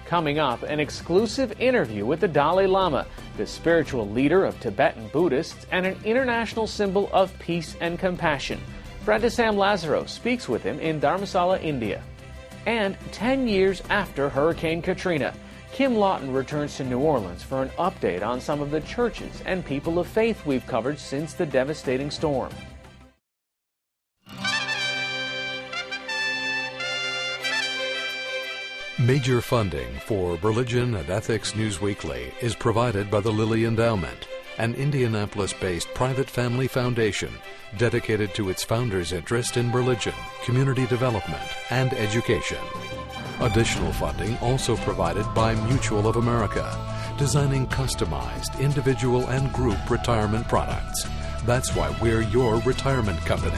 Coming up, an exclusive interview with the Dalai Lama, the spiritual leader of Tibetan Buddhists and an international symbol of peace and compassion. Fred Sam Lazaro speaks with him in Dharamsala, India. And 10 years after Hurricane Katrina, Kim Lawton returns to New Orleans for an update on some of the churches and people of faith we've covered since the devastating storm. Major funding for Religion and Ethics News Weekly is provided by the Lilly Endowment, an Indianapolis-based private family foundation dedicated to its founders' interest in religion, community development, and education. Additional funding also provided by Mutual of America, designing customized individual and group retirement products. That's why we're your retirement company.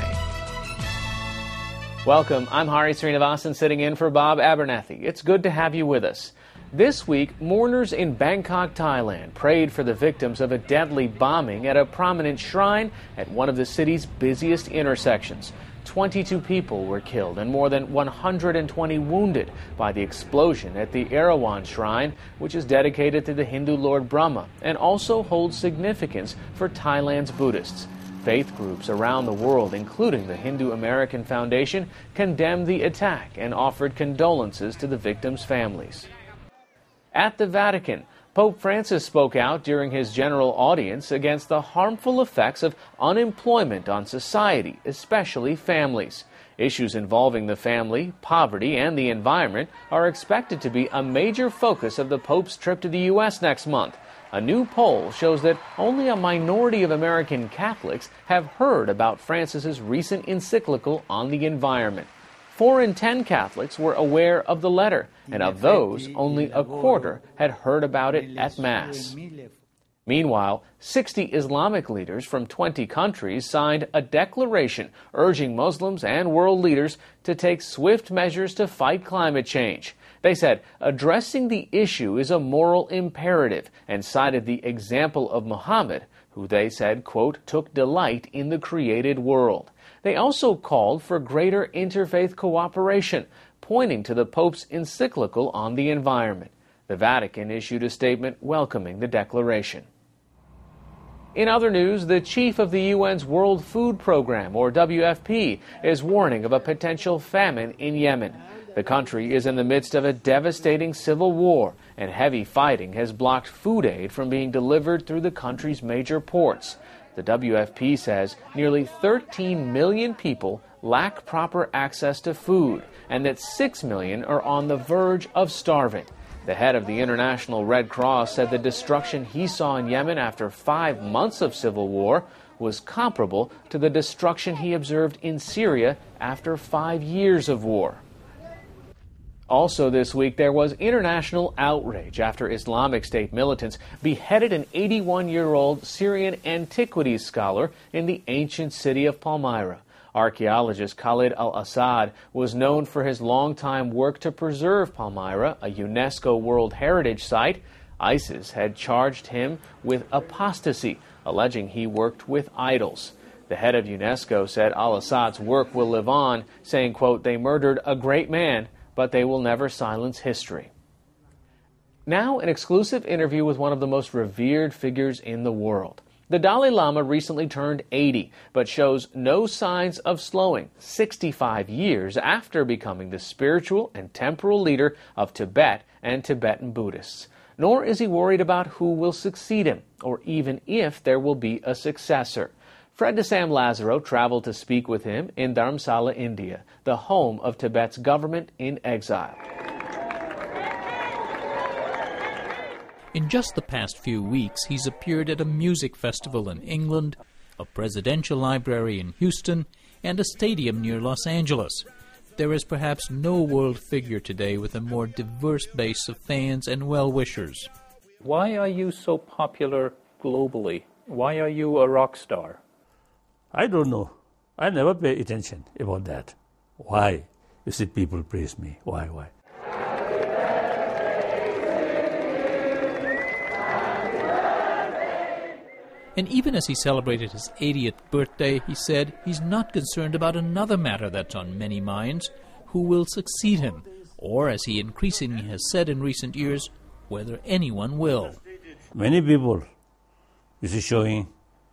Welcome. I'm Hari Srinivasan sitting in for Bob Abernathy. It's good to have you with us. This week, mourners in Bangkok, Thailand prayed for the victims of a deadly bombing at a prominent shrine at one of the city's busiest intersections. 22 people were killed and more than 120 wounded by the explosion at the Erawan Shrine, which is dedicated to the Hindu Lord Brahma and also holds significance for Thailand's Buddhists. Faith groups around the world, including the Hindu American Foundation, condemned the attack and offered condolences to the victims' families. At the Vatican, Pope Francis spoke out during his general audience against the harmful effects of unemployment on society, especially families. Issues involving the family, poverty, and the environment are expected to be a major focus of the Pope's trip to the U.S. next month. A new poll shows that only a minority of American Catholics have heard about Francis's recent encyclical on the environment. 4 in 10 Catholics were aware of the letter, and of those, only a quarter had heard about it at Mass. Meanwhile, 60 Islamic leaders from 20 countries signed a declaration urging Muslims and world leaders to take swift measures to fight climate change. They said addressing the issue is a moral imperative and cited the example of Muhammad, who they said, quote, took delight in the created world. They also called for greater interfaith cooperation, pointing to the Pope's encyclical on the environment. The Vatican issued a statement welcoming the declaration. In other news, the chief of the UN's World Food Program, or WFP, is warning of a potential famine in Yemen. The country is in the midst of a devastating civil war, and heavy fighting has blocked food aid from being delivered through the country's major ports. The WFP says nearly 13 million people lack proper access to food, and that 6 million are on the verge of starving. The head of the International Red Cross said the destruction he saw in Yemen after 5 months of civil war was comparable to the destruction he observed in Syria after 5 years of war. Also this week, there was international outrage after Islamic State militants beheaded an 81-year-old Syrian antiquities scholar in the ancient city of Palmyra. Archaeologist Khalid al-Assad was known for his longtime work to preserve Palmyra, a UNESCO World Heritage Site. ISIS had charged him with apostasy, alleging he worked with idols. The head of UNESCO said al-Assad's work will live on, saying, quote, they murdered a great man, but they will never silence history. Now, an exclusive interview with one of the most revered figures in the world. The Dalai Lama recently turned 80, but shows no signs of slowing 65 years after becoming the spiritual and temporal leader of Tibet and Tibetan Buddhists. Nor is he worried about who will succeed him, or even if there will be a successor. Fred Sam Lazaro traveled to speak with him in Dharamsala, India, the home of Tibet's government in exile. In just the past few weeks, he's appeared at a music festival in England, a presidential library in Houston, and a stadium near Los Angeles. There is perhaps no world figure today with a more diverse base of fans and well-wishers. Why are you so popular globally? Why are you a rock star? I don't know. I never pay attention about that. Why? You see, people praise me. Why? And even as he celebrated his 80th birthday, he said he's not concerned about another matter that's on many minds: who will succeed him, or, as he increasingly has said in recent years, whether anyone will. Many people is showing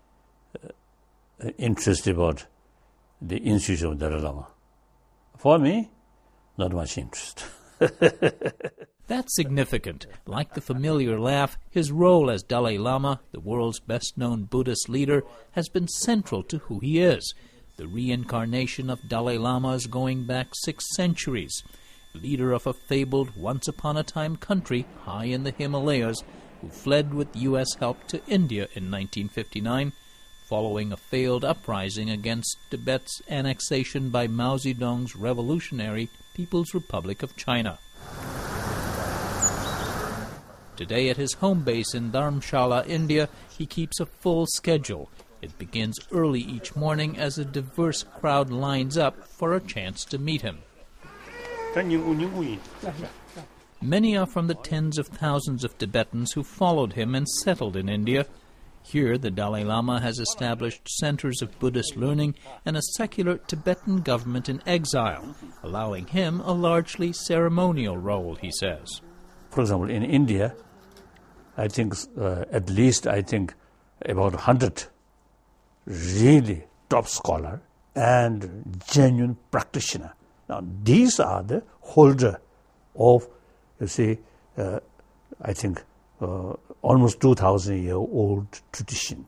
interest about the institution of Dalai Lama. For me, not much interest. That's significant. Like the familiar laugh, his role as Dalai Lama, the world's best-known Buddhist leader, has been central to who he is. The reincarnation of Dalai Lamas going back 6 centuries. Leader of a fabled once-upon-a-time country high in the Himalayas, who fled with U.S. help to India in 1959, following a failed uprising against Tibet's annexation by Mao Zedong's revolutionary People's Republic of China. Today at his home base in Dharamshala, India, he keeps a full schedule. It begins early each morning as a diverse crowd lines up for a chance to meet him. Many are from the tens of thousands of Tibetans who followed him and settled in India. Here, the Dalai Lama has established centers of Buddhist learning and a secular Tibetan government in exile, allowing him a largely ceremonial role, he says. For example, in India, I think at least about 100 really top scholar and genuine practitioner. Now, these are the holder of, almost 2,000-year-old tradition.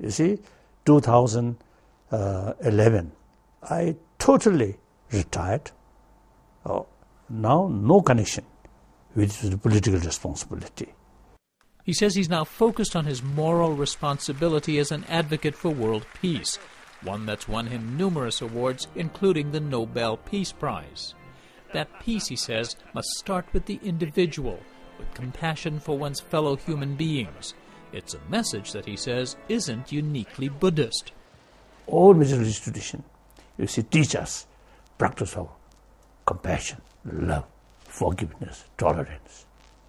2011, I totally retired. Now, no connection with the political responsibility. He says he's now focused on his moral responsibility as an advocate for world peace, one that's won him numerous awards, including the Nobel Peace Prize. That peace, he says, must start with the individual, with compassion for one's fellow human beings. It's a message that, he says, isn't uniquely Buddhist. All major traditions, teach us practice of compassion, love, forgiveness, tolerance.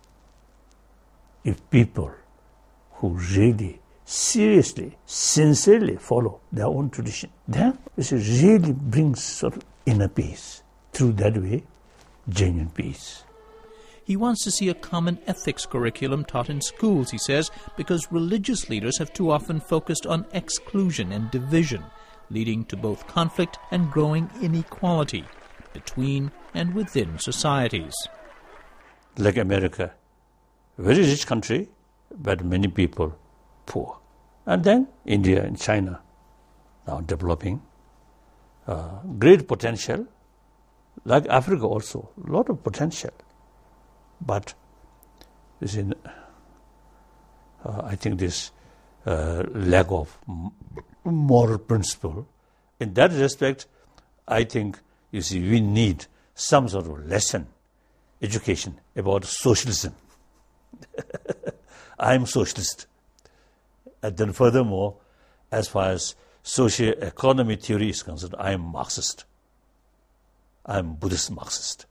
If people who really, seriously, sincerely follow their own tradition, then it really brings sort of inner peace. Through that way, genuine peace. He wants to see a common ethics curriculum taught in schools, he says, because religious leaders have too often focused on exclusion and division, leading to both conflict and growing inequality between and within societies. Like America, very rich country, but many people poor. And then India and China, now developing, great potential. Like Africa also, a lot of potential. But this I think this lack of moral principle. In that respect, I think, we need some sort of lesson, education about socialism. I am socialist. And then furthermore, as far as social economy theory is concerned, I am Marxist. I am Buddhist Marxist.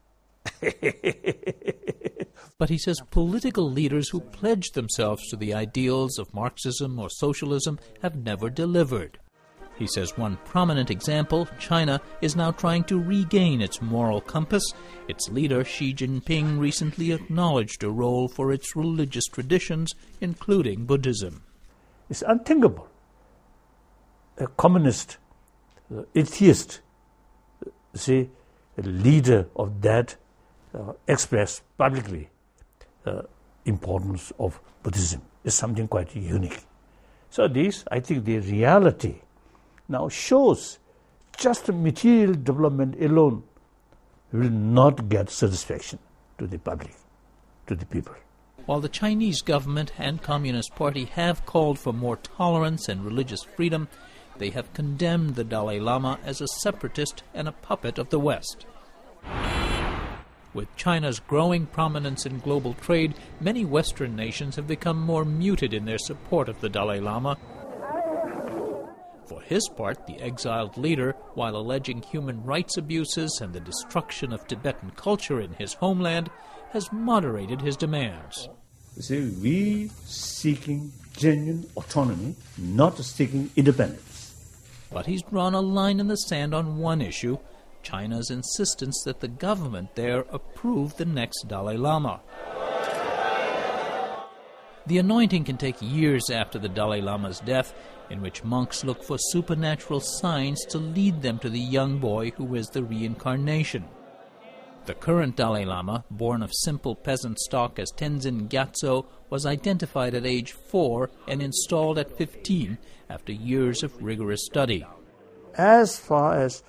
But he says political leaders who pledged themselves to the ideals of Marxism or socialism have never delivered. He says one prominent example, China, is now trying to regain its moral compass. Its leader, Xi Jinping, recently acknowledged a role for its religious traditions, including Buddhism. It's unthinkable. A communist, atheist, a leader of that expressed publicly importance of Buddhism is something quite unique. So this, I think, the reality now shows just material development alone will not get satisfaction to the public, to the people. While the Chinese government and Communist Party have called for more tolerance and religious freedom, they have condemned the Dalai Lama as a separatist and a puppet of the West. With China's growing prominence in global trade, many Western nations have become more muted in their support of the Dalai Lama. For his part, the exiled leader, while alleging human rights abuses and the destruction of Tibetan culture in his homeland, has moderated his demands. We seeking genuine autonomy, not seeking independence. But he's drawn a line in the sand on one issue. China's insistence that the government there approve the next Dalai Lama. The anointing can take years after the Dalai Lama's death, in which monks look for supernatural signs to lead them to the young boy who is the reincarnation. The current Dalai Lama, born of simple peasant stock as Tenzin Gyatso, was identified at age 4 and installed at 15 after years of rigorous study. As far as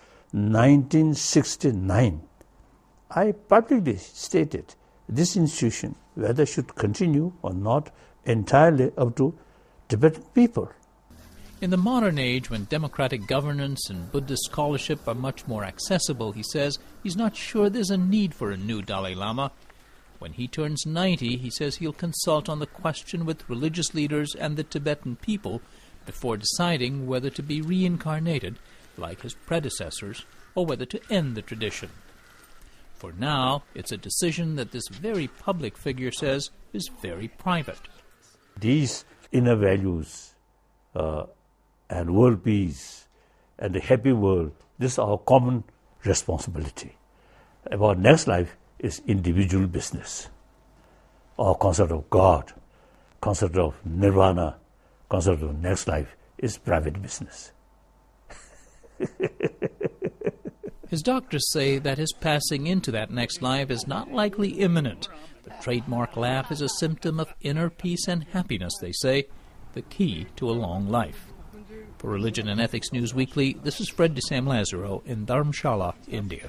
1969, I publicly stated this institution, whether should continue or not, entirely up to Tibetan people. In the modern age, when democratic governance and Buddhist scholarship are much more accessible, he says, he's not sure there's a need for a new Dalai Lama. When he turns 90, he says he'll consult on the question with religious leaders and the Tibetan people before deciding whether to be reincarnated, like his predecessors, or whether to end the tradition. For now, it's a decision that this very public figure says is very private. These inner values and world peace and the happy world, this is our common responsibility. About next life is individual business. Our concept of God, concept of nirvana, concept of next life is private business. His doctors say that his passing into that next life is not likely imminent. The trademark laugh is a symptom of inner peace and happiness, they say, the key to a long life. For Religion and Ethics News Weekly, this is Fred de Sam Lazaro in Dharamshala, India.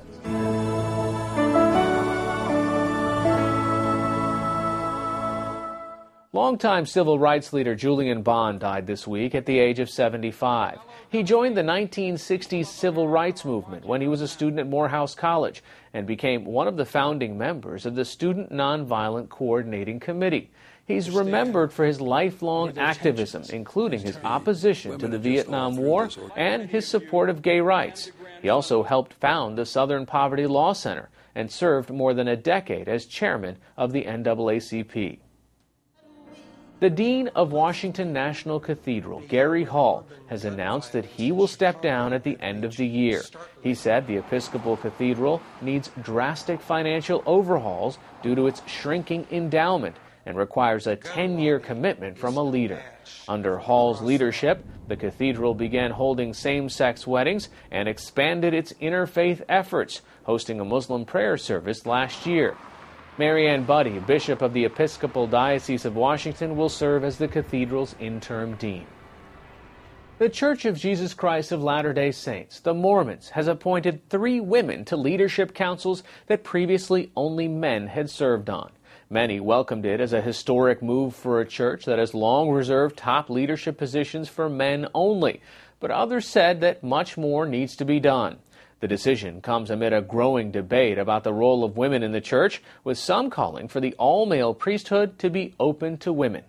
Longtime civil rights leader Julian Bond died this week at the age of 75. He joined the 1960s civil rights movement when he was a student at Morehouse College and became one of the founding members of the Student Nonviolent Coordinating Committee. He's remembered for his lifelong activism, including his opposition to the Vietnam War and his support of gay rights. He also helped found the Southern Poverty Law Center and served more than a decade as chairman of the NAACP. The Dean of Washington National Cathedral, Gary Hall, has announced that he will step down at the end of the year. He said the Episcopal Cathedral needs drastic financial overhauls due to its shrinking endowment and requires a 10-year commitment from a leader. Under Hall's leadership, the cathedral began holding same-sex weddings and expanded its interfaith efforts, hosting a Muslim prayer service last year. Mary Ann Buddy, Bishop of the Episcopal Diocese of Washington, will serve as the cathedral's interim dean. The Church of Jesus Christ of Latter-day Saints, the Mormons, has appointed 3 women to leadership councils that previously only men had served on. Many welcomed it as a historic move for a church that has long reserved top leadership positions for men only, but others said that much more needs to be done. The decision comes amid a growing debate about the role of women in the church, with some calling for the all-male priesthood to be open to women.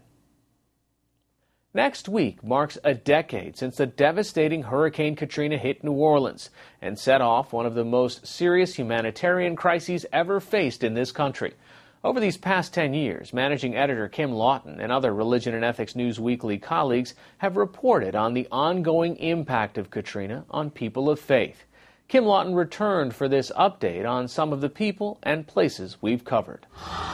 Next week marks a decade since the devastating Hurricane Katrina hit New Orleans and set off one of the most serious humanitarian crises ever faced in this country. Over these past 10 years, managing editor Kim Lawton and other Religion and Ethics News Weekly colleagues have reported on the ongoing impact of Katrina on people of faith. Kim Lawton returned for this update on some of the people and places we've covered.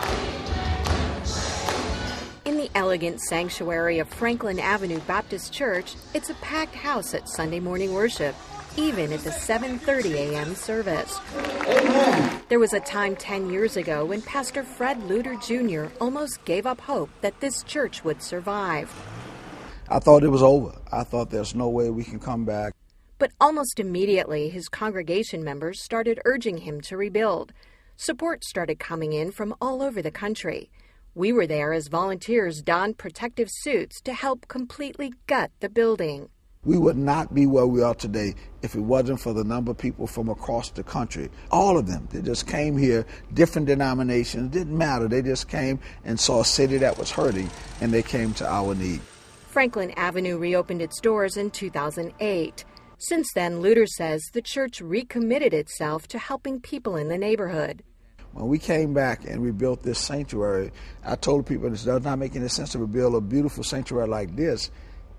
In the elegant sanctuary of Franklin Avenue Baptist Church, it's a packed house at Sunday morning worship, even at the 7:30 a.m. service. Amen. There was a time 10 years ago when Pastor Fred Luter Jr. almost gave up hope that this church would survive. I thought it was over. I thought there's no way we can come back. But almost immediately, his congregation members started urging him to rebuild. Support started coming in from all over the country. We were there as volunteers donned protective suits to help completely gut the building. We would not be where we are today if it wasn't for the number of people from across the country. All of them, they just came here, different denominations, didn't matter. They just came and saw a city that was hurting, and they came to our need. Franklin Avenue reopened its doors in 2008. Since then, Luter says the church recommitted itself to helping people in the neighborhood. When we came back and rebuilt this sanctuary, I told people it does not make any sense to rebuild a beautiful sanctuary like this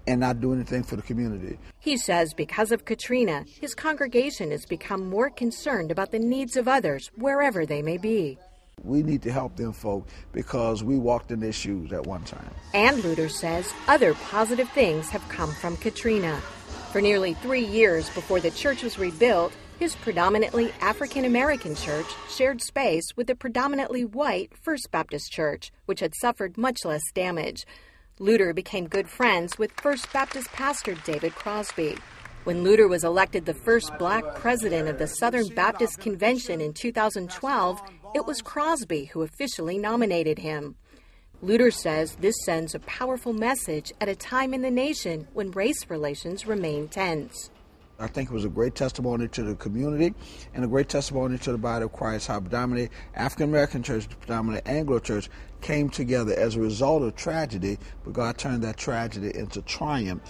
and not do anything for the community. He says because of Katrina, his congregation has become more concerned about the needs of others wherever they may be. We need to help them folk because we walked in their shoes at one time. And Luter says other positive things have come from Katrina. For nearly 3 years before the church was rebuilt, his predominantly African-American church shared space with the predominantly white First Baptist Church, which had suffered much less damage. Luter became good friends with First Baptist pastor David Crosby. When Luter was elected the first black president of the Southern Baptist Convention in 2012, it was Crosby who officially nominated him. Luter says this sends a powerful message at a time in the nation when race relations remain tense. I think it was a great testimony to the community and a great testimony to the body of Christ, how predominantly African-American church, predominantly Anglo church came together as a result of tragedy, but God turned that tragedy into triumph.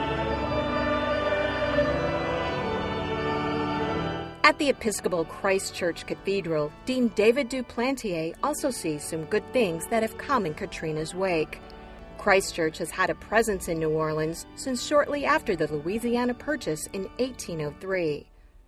At the Episcopal Christ Church Cathedral, Dean David Duplantier also sees some good things that have come in Katrina's wake. Christ Church has had a presence in New Orleans since shortly after the Louisiana Purchase in 1803.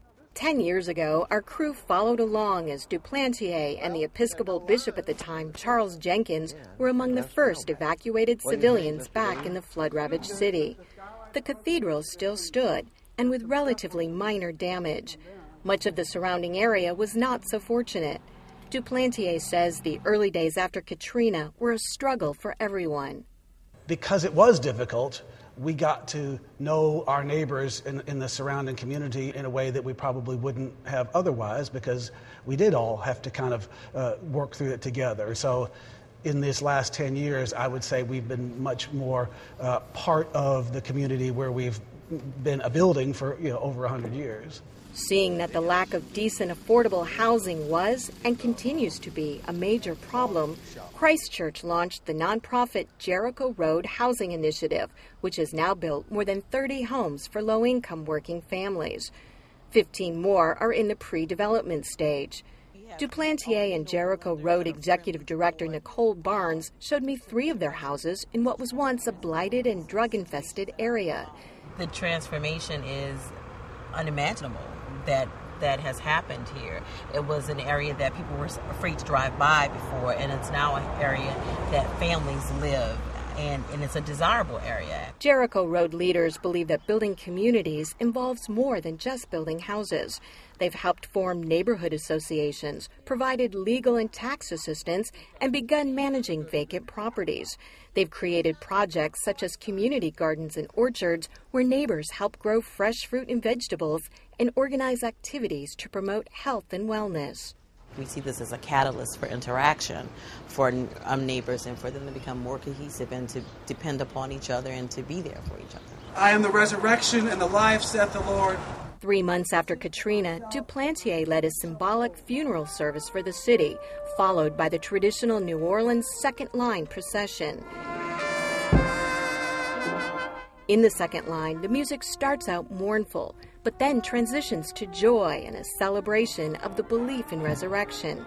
10 years ago, our crew followed along as Duplantier and the Episcopal bishop at the time, Charles Jenkins, were among the first evacuated civilians back in the flood-ravaged city. The cathedral still stood, and with relatively minor damage. Much of the surrounding area was not so fortunate. Duplantier says the early days after Katrina were a struggle for everyone. Because it was difficult, we got to know our neighbors in the surrounding community in a way that we probably wouldn't have otherwise, because we did all have to kind of work through it together. So in this last 10 years, I would say we've been much more part of the community where we've been a building for over 100 years. Seeing that the lack of decent, affordable housing was and continues to be a major problem, Christ Church launched the nonprofit Jericho Road Housing Initiative, which has now built more than 30 homes for low-income working families. 15 more are in the pre-development stage. Duplantier and Jericho Road Executive Director Nicole Barnes showed me 3 of their houses in what was once a blighted and drug-infested area. The transformation is unimaginable that has happened here. It was an area that people were afraid to drive by before, and it's now an area that families live, and it's a desirable area. Jericho Road leaders believe that building communities involves more than just building houses. They've helped form neighborhood associations, provided legal and tax assistance, and begun managing vacant properties. They've created projects such as community gardens and orchards where neighbors help grow fresh fruit and vegetables and organize activities to promote health and wellness. We see this as a catalyst for interaction for neighbors and for them to become more cohesive and to depend upon each other and to be there for each other. I am the resurrection and the life, saith the Lord. 3 months after Katrina, Duplantier led a symbolic funeral service for the city, followed by the traditional New Orleans second line procession. In the second line, the music starts out mournful, but then transitions to joy and a celebration of the belief in resurrection.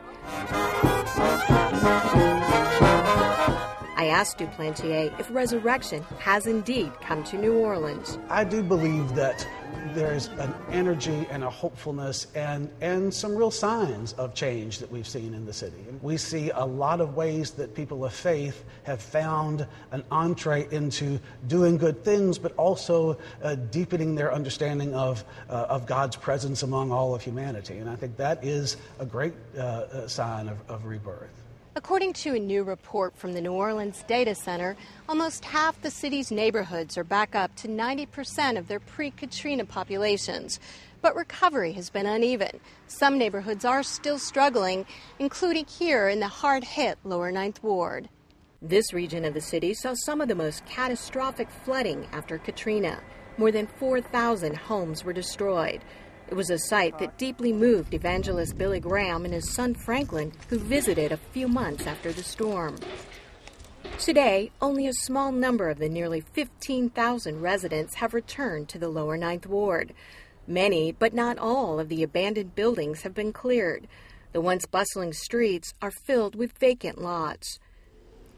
I asked Duplantier if resurrection has indeed come to New Orleans. I do believe that there's an energy and a hopefulness and some real signs of change that we've seen in the city. We see a lot of ways that people of faith have found an entree into doing good things, but also deepening their understanding of God's presence among all of humanity. And I think that is a great sign of rebirth. According to a new report from the New Orleans Data Center, almost half the city's neighborhoods are back up to 90% of their pre-Katrina populations. But recovery has been uneven. Some neighborhoods are still struggling, including here in the hard-hit Lower Ninth Ward. This region of the city saw some of the most catastrophic flooding after Katrina. More than 4,000 homes were destroyed. It was a sight that deeply moved evangelist Billy Graham and his son Franklin, who visited a few months after the storm. Today, only a small number of the nearly 15,000 residents have returned to the Lower Ninth Ward. Many, but not all, of the abandoned buildings have been cleared. The once bustling streets are filled with vacant lots.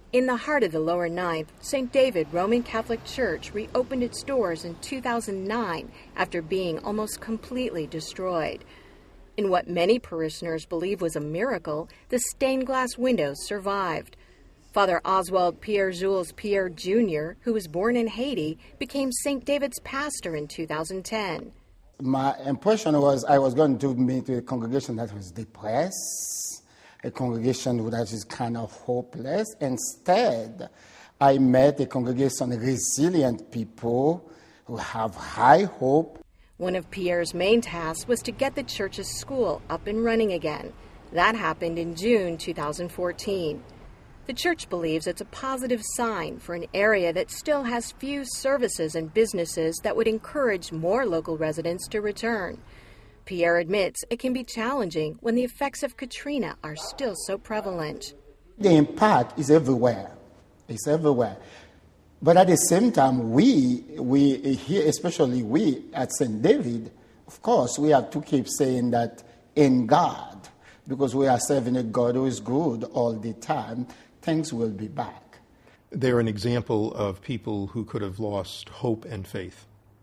In the heart of the Lower Ninth, St. David Roman Catholic Church reopened its doors in 2009 after being almost completely destroyed. In what many parishioners believe was a miracle, the stained glass windows survived. Father Oswald Pierre-Jules Pierre Jr., who was born in Haiti, became St. David's pastor in 2010. My impression was I was going to meet a congregation that was depressed, a congregation that is kind of hopeless. Instead, I met a congregation of resilient people who have high hope. One of Pierre's main tasks was to get the church's school up and running again. That happened in June 2014. The church believes it's a positive sign for an area that still has few services and businesses that would encourage more local residents to return. Pierre admits it can be challenging when the effects of Katrina are still so prevalent. The impact is everywhere. It's everywhere. But at the same time, we here, especially we at St. David, of course, we have to keep saying that in God, because we are serving a God who is good all the time, things will be back. They're an example of people who could have lost hope and faith,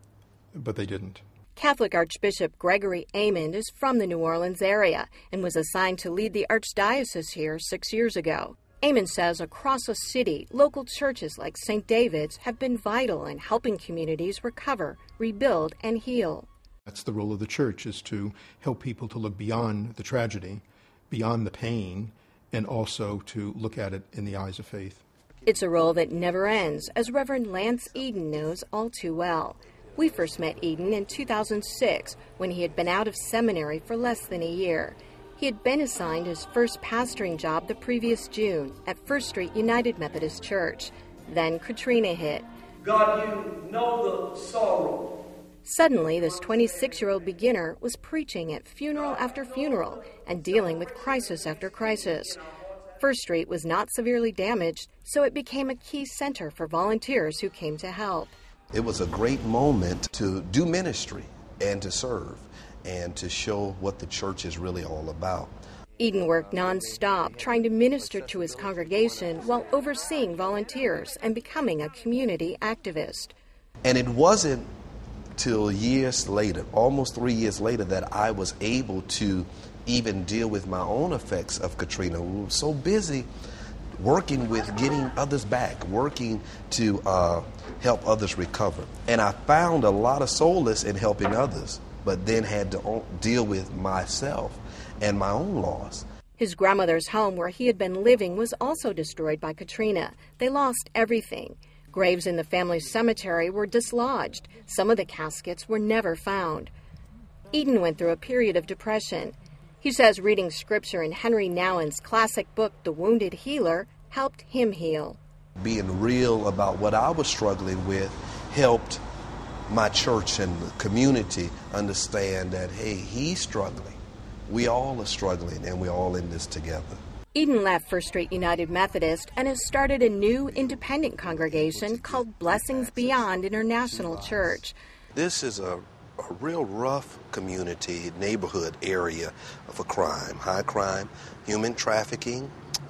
but they didn't. Catholic Archbishop Gregory Amond is from the New Orleans area and was assigned to lead the Archdiocese here 6 years ago. Amond says across the city, local churches like St. David's have been vital in helping communities recover, rebuild, and heal. That's the role of the church, is to help people to look beyond the tragedy, beyond the pain, and also to look at it in the eyes of faith. It's a role that never ends, as Reverend Lance Eden knows all too well. We first met Eden in 2006 when he had been out of seminary for less than a year. He had been assigned his first pastoring job the previous June at First Street United Methodist Church. Then Katrina hit. God, you know the sorrow. Suddenly, this 26-year-old beginner was preaching at funeral after funeral and dealing with crisis after crisis. First Street was not severely damaged, so it became a key center for volunteers who came to help. It was a great moment to do ministry and to serve and to show what the church is really all about. Eden worked nonstop, trying to minister to his congregation while overseeing volunteers and becoming a community activist. And it wasn't till years later, almost 3 years later, that I was able to even deal with my own effects of Katrina. We were so busy working with getting others back, working to help others recover. And I found a lot of solace in helping others, but then had to deal with myself and my own loss. His grandmother's home where he had been living was also destroyed by Katrina. They lost everything. Graves in the family cemetery were dislodged. Some of the caskets were never found. Eden went through a period of depression. He says reading scripture in Henry Nouwen's classic book, The Wounded Healer, helped him heal. Being real about what I was struggling with helped my church and the community understand that, hey, he's struggling. We all are struggling, and we're all in this together. Eden left First Street United Methodist and has started a new independent congregation called Blessings Beyond International Church. This is a real rough community, neighborhood area for crime, high crime, human trafficking,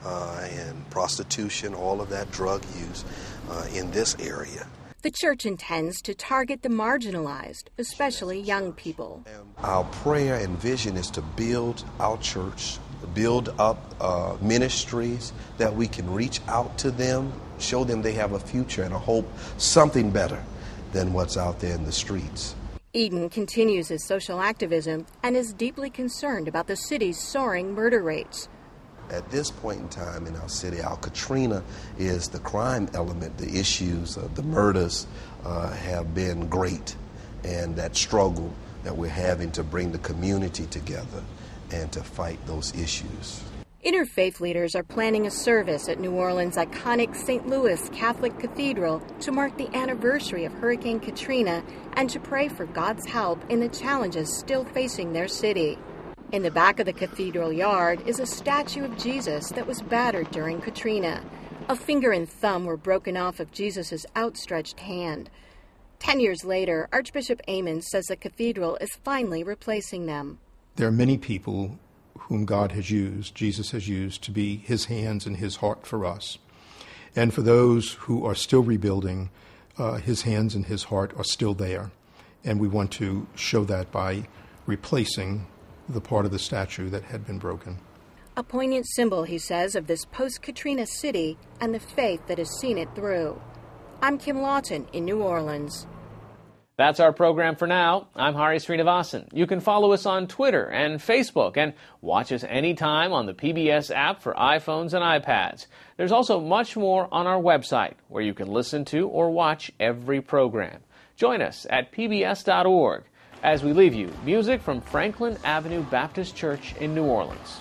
and prostitution, all of that, drug use in this area. The church intends to target the marginalized, especially young people. Our prayer and vision is to build our church, build up ministries that we can reach out to them, show them they have a future and a hope, something better than what's out there in the streets. Eden continues his social activism and is deeply concerned about the city's soaring murder rates. At this point in time in our city, our Katrina is the crime element. The issues, the murders have been great, and that struggle that we're having to bring the community together and to fight those issues. Interfaith leaders are planning a service at New Orleans' iconic St. Louis Catholic Cathedral to mark the anniversary of Hurricane Katrina and to pray for God's help in the challenges still facing their city. In the back of the cathedral yard is a statue of Jesus that was battered during Katrina. A finger and thumb were broken off of Jesus' outstretched hand. 10 years later, Archbishop Amond says the cathedral is finally replacing them. There are many people whom God has used, Jesus has used, to be his hands and his heart for us. And for those who are still rebuilding, his hands and his heart are still there. And we want to show that by replacing the part of the statue that had been broken. A poignant symbol, he says, of this post-Katrina city and the faith that has seen it through. I'm Kim Lawton in New Orleans. That's our program for now. I'm Hari Srinivasan. You can follow us on Twitter and Facebook and watch us anytime on the PBS app for iPhones and iPads. There's also much more on our website where you can listen to or watch every program. Join us at pbs.org as we leave you music from Franklin Avenue Baptist Church in New Orleans.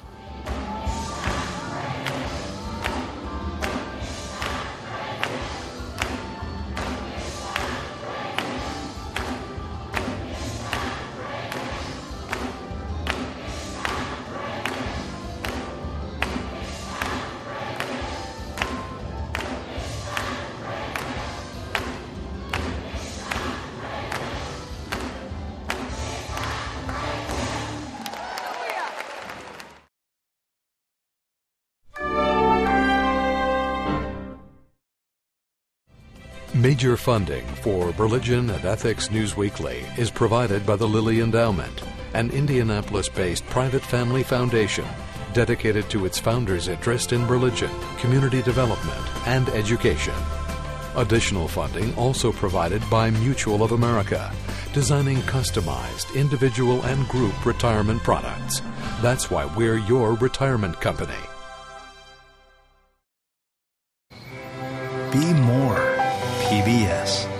Major funding for Religion and Ethics News Weekly is provided by the Lilly Endowment, an Indianapolis-based private family foundation dedicated to its founders' interest in religion, community development, and education. Additional funding also provided by Mutual of America, designing customized individual and group retirement products. That's why we're your retirement company. Be more PBS.